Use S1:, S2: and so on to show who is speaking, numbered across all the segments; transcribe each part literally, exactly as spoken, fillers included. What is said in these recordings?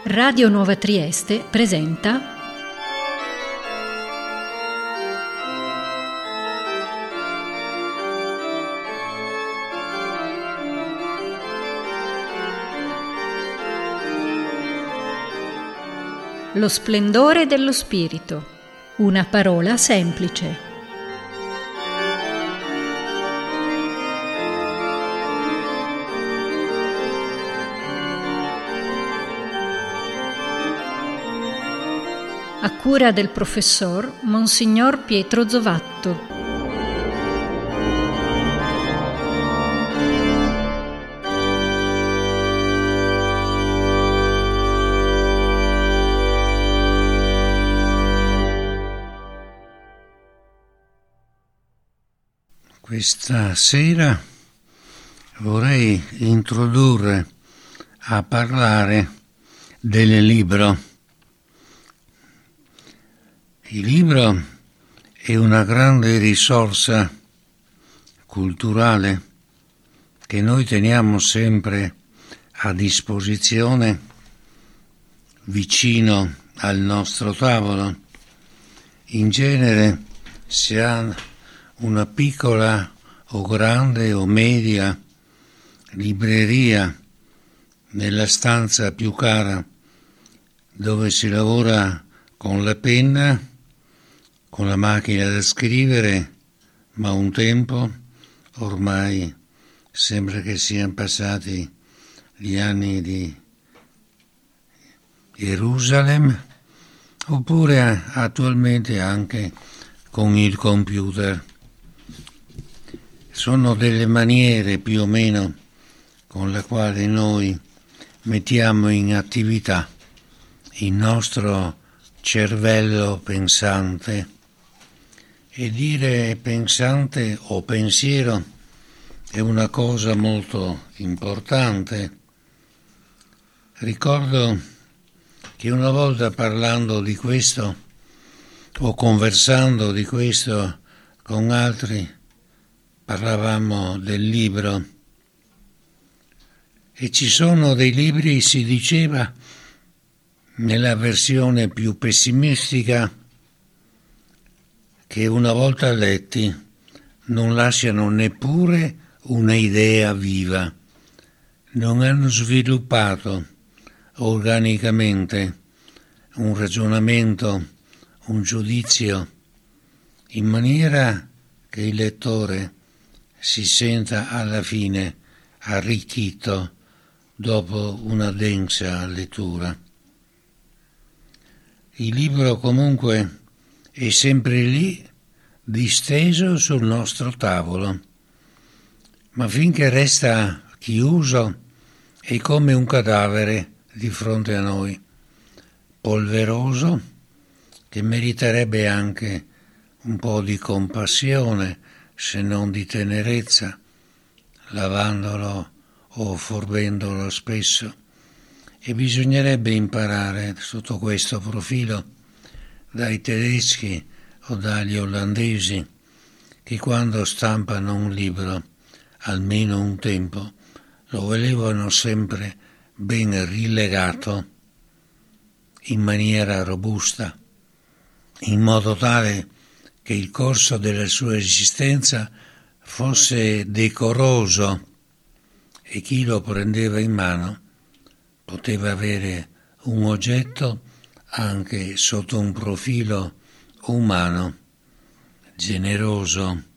S1: Radio Nuova Trieste presenta Lo splendore dello spirito, una parola semplice. A cura del professor Monsignor Pietro Zovatto.
S2: Questa sera vorrei introdurre a parlare del libro. Il libro è una grande risorsa culturale che noi teniamo sempre a disposizione vicino al nostro tavolo. In genere si ha una piccola o grande o media libreria nella stanza più cara dove si lavora con la penna, con la macchina da scrivere, ma un tempo, ormai sembra che siano passati gli anni di Gerusalemme, oppure attualmente anche con il computer. Sono delle maniere più o meno con le quali noi mettiamo in attività il nostro cervello pensante. E dire pensante o pensiero è una cosa molto importante. Ricordo che una volta parlando di questo o conversando di questo con altri parlavamo del libro e ci sono dei libri, si diceva nella versione più pessimistica, che una volta letti non lasciano neppure un'idea viva, non hanno sviluppato organicamente un ragionamento, un giudizio, in maniera che il lettore si senta alla fine arricchito dopo una densa lettura. Il libro comunque è sempre lì, disteso sul nostro tavolo, ma finché resta chiuso è come un cadavere di fronte a noi, polveroso, che meriterebbe anche un po' di compassione, se non di tenerezza, lavandolo o forbendolo spesso. E bisognerebbe imparare sotto questo profilo dai tedeschi o dagli olandesi, che quando stampano un libro, almeno un tempo, lo volevano sempre ben rilegato in maniera robusta, in modo tale che il corso della sua esistenza fosse decoroso e chi lo prendeva in mano poteva avere un oggetto anche sotto un profilo umano, generoso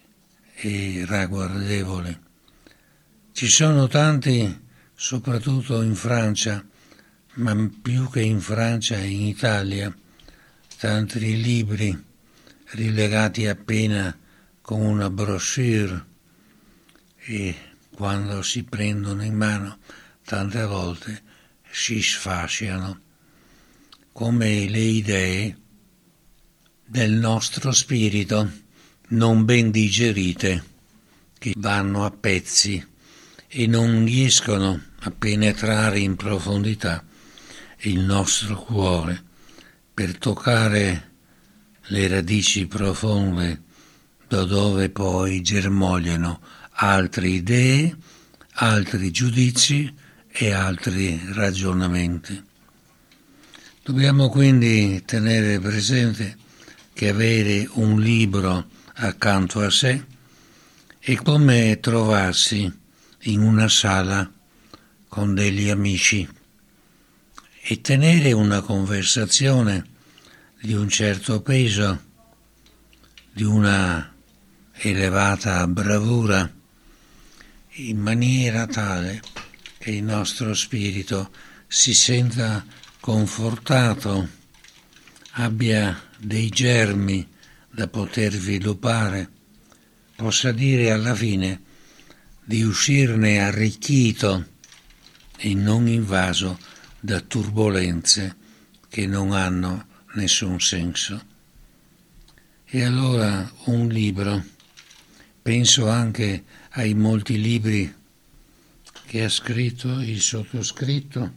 S2: e ragguardevole. Ci sono tanti, soprattutto in Francia, ma più che in Francia e in Italia, tanti libri rilegati appena con una brochure e quando si prendono in mano tante volte si sfasciano come le idee del nostro spirito non ben digerite, che vanno a pezzi e non riescono a penetrare in profondità il nostro cuore per toccare le radici profonde da dove poi germogliano altre idee, altri giudizi e altri ragionamenti. Dobbiamo quindi tenere presente che avere un libro accanto a sé è come trovarsi in una sala con degli amici e tenere una conversazione di un certo peso, di una elevata bravura, in maniera tale che il nostro spirito si senta confortato, abbia dei germi da poter sviluppare, possa dire alla fine di uscirne arricchito e non invaso da turbolenze che non hanno nessun senso. E allora un libro, penso anche ai molti libri che ha scritto il sottoscritto,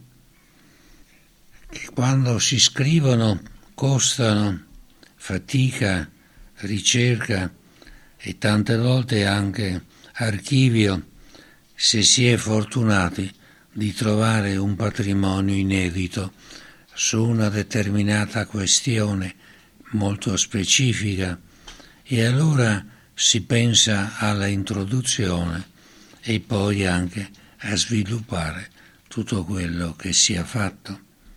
S2: che quando si scrivono costano fatica, ricerca e tante volte anche archivio, se si è fortunati di trovare un patrimonio inedito su una determinata questione molto specifica, e allora si pensa alla introduzione e poi anche a sviluppare tutto quello che si è fatto.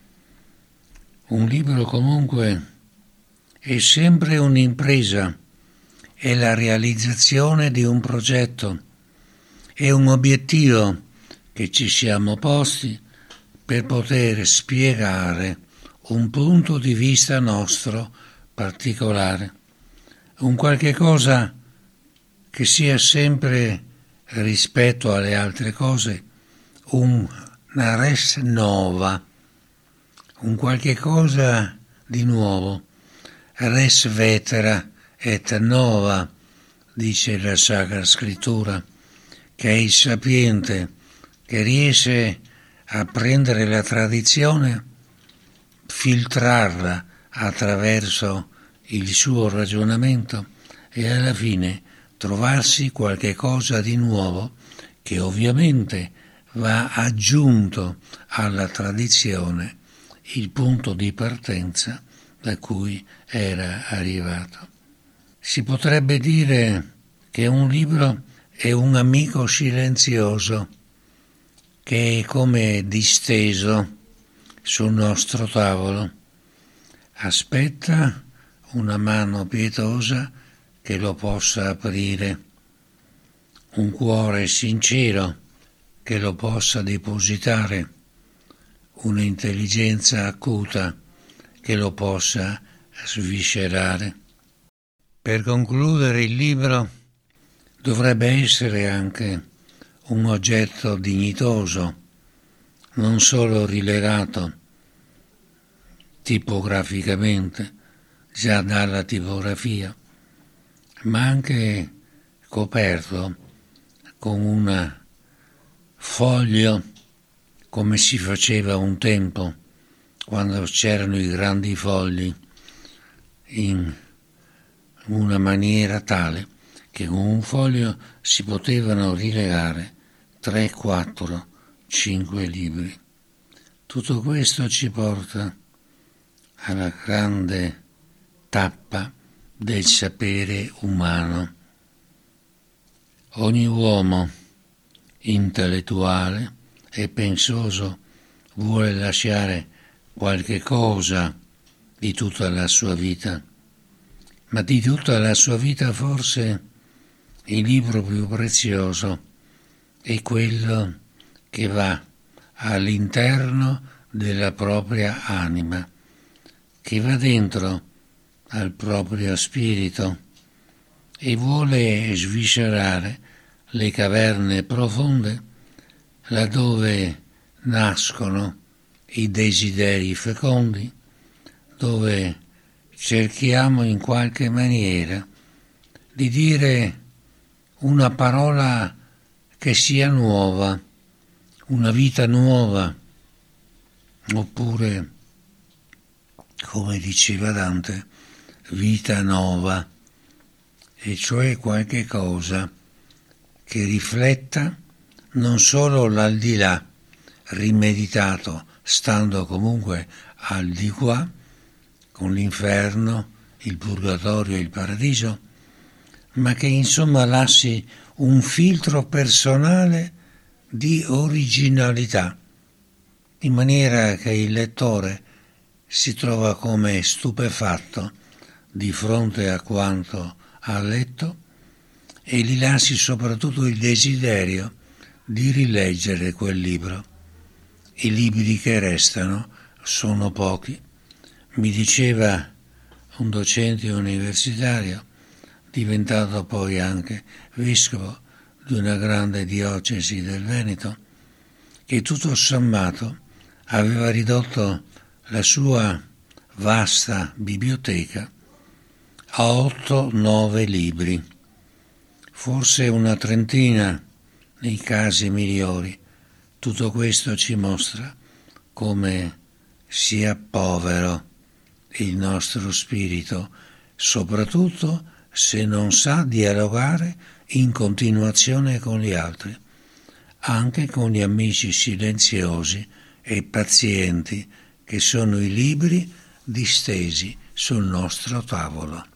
S2: Un libro comunque è sempre un'impresa, è la realizzazione di un progetto, è un obiettivo che ci siamo posti per poter spiegare un punto di vista nostro particolare, un qualche cosa che sia sempre rispetto alle altre cose una res nova, un qualche cosa di nuovo, res vetera et nova, dice la Sacra Scrittura, che è il sapiente che riesce a prendere la tradizione, filtrarla attraverso il suo ragionamento e alla fine trovarsi qualche cosa di nuovo che ovviamente va aggiunto alla tradizione, il punto di partenza da cui era arrivato. Si potrebbe dire che un libro è un amico silenzioso che è come disteso sul nostro tavolo, aspetta una mano pietosa che lo possa aprire, un cuore sincero che lo possa depositare, un'intelligenza acuta che lo possa sviscerare. Per concludere, il libro dovrebbe essere anche un oggetto dignitoso, non solo rilegato tipograficamente, già dalla tipografia, ma anche coperto con un foglio come si faceva un tempo, quando c'erano i grandi fogli, in una maniera tale che con un foglio si potevano rilegare tre, quattro, cinque libri. Tutto questo ci porta alla grande tappa del sapere umano. Ogni uomo intellettuale e pensoso vuole lasciare qualche cosa di tutta la sua vita, ma di tutta la sua vita forse il libro più prezioso è quello che va all'interno della propria anima, che va dentro al proprio spirito e vuole sviscerare le caverne profonde laddove nascono i desideri fecondi, dove cerchiamo in qualche maniera di dire una parola che sia nuova, una vita nuova, oppure, come diceva Dante, vita nuova, e cioè qualche cosa che rifletta non solo l'aldilà, rimeditato, stando comunque al di qua, con l'inferno, il purgatorio e il paradiso, ma che insomma lasci un filtro personale di originalità, in maniera che il lettore si trova come stupefatto di fronte a quanto ha letto e gli lasci soprattutto il desiderio di rileggere quel libro. I libri che restano sono pochi. Mi diceva un docente universitario, diventato poi anche vescovo di una grande diocesi del Veneto, che tutto sommato aveva ridotto la sua vasta biblioteca a otto nove libri, forse una trentina nei casi migliori. Tutto questo ci mostra come sia povero il nostro spirito, soprattutto se non sa dialogare in continuazione con gli altri, anche con gli amici silenziosi e pazienti che sono i libri distesi sul nostro tavolo.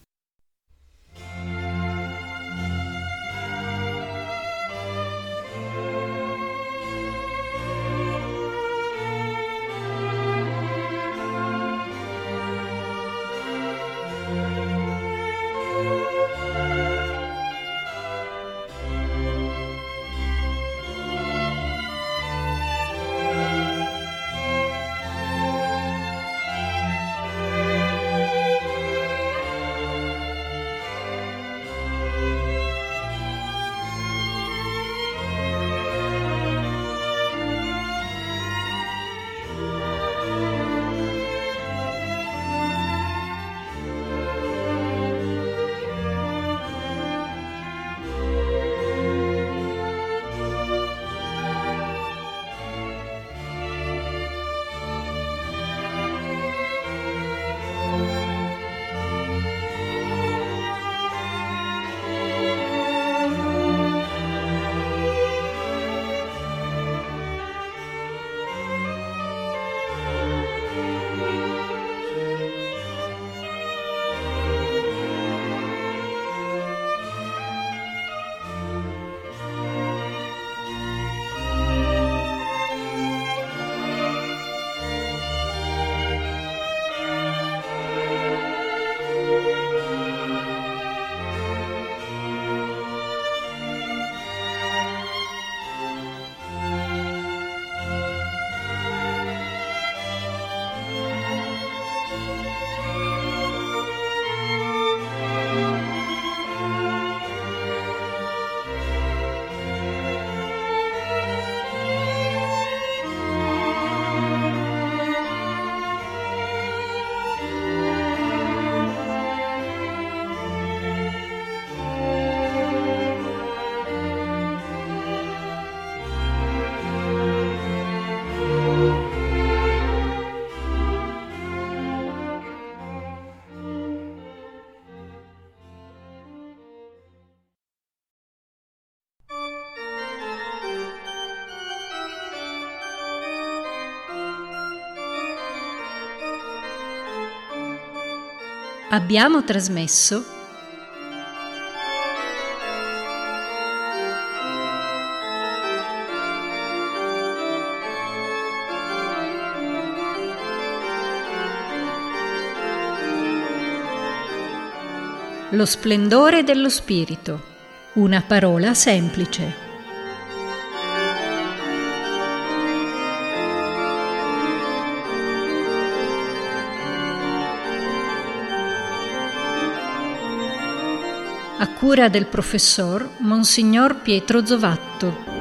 S1: Abbiamo trasmesso Lo splendore dello spirito, una parola semplice. A cura del professor Monsignor Pietro Zovatto.